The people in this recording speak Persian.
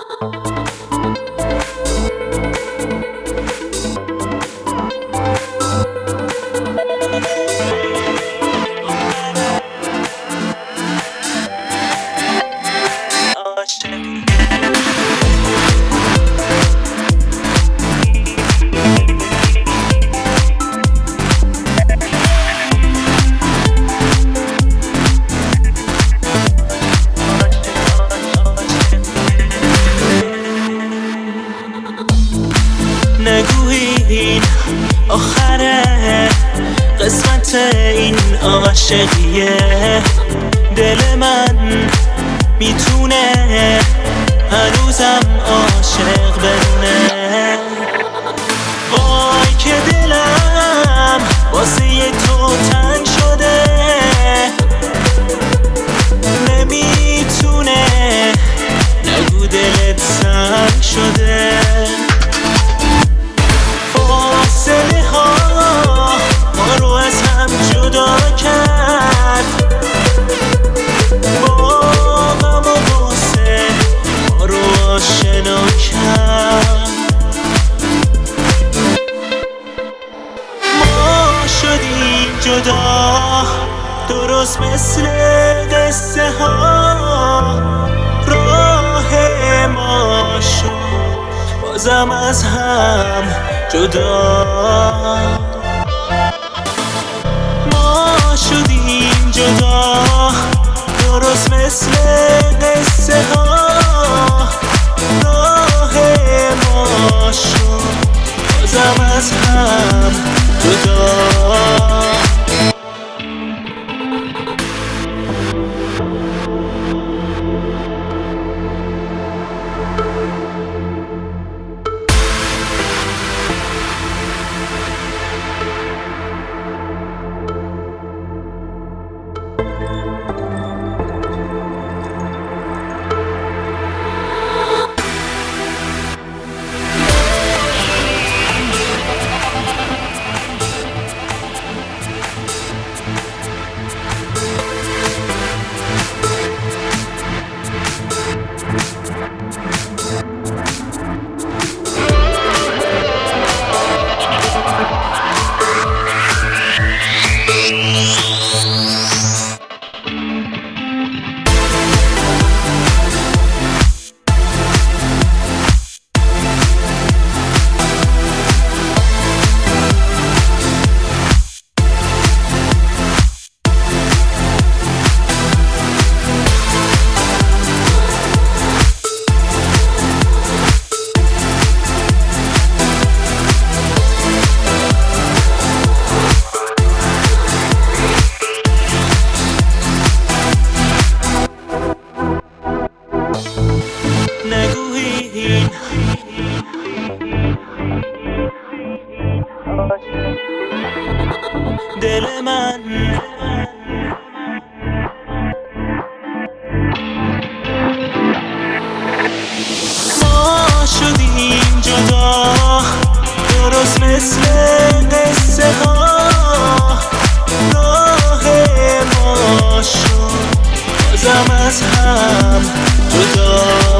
نگویین آخره قسمت این عاشقیه، دل من میتونه هنوزم عاشق بمونه. وای که دلم واسه تو تنگ شده، نمیتونه نگو دلت سنگ شده. فاصله ها ما رو از هم جدا کرد، با غم و غصه ما رو آشنا کرد. ما شدیم جدا درست مثل قصه ها، راه ما شد بازم از هم جدا. ما شدیم جدا درست مثل قصه ها، راه ما شد بازم از هم جدا. نگویین دل من ما شدیم جدا درست مثل قصه ها، راه ما شد بازم از هم جدا.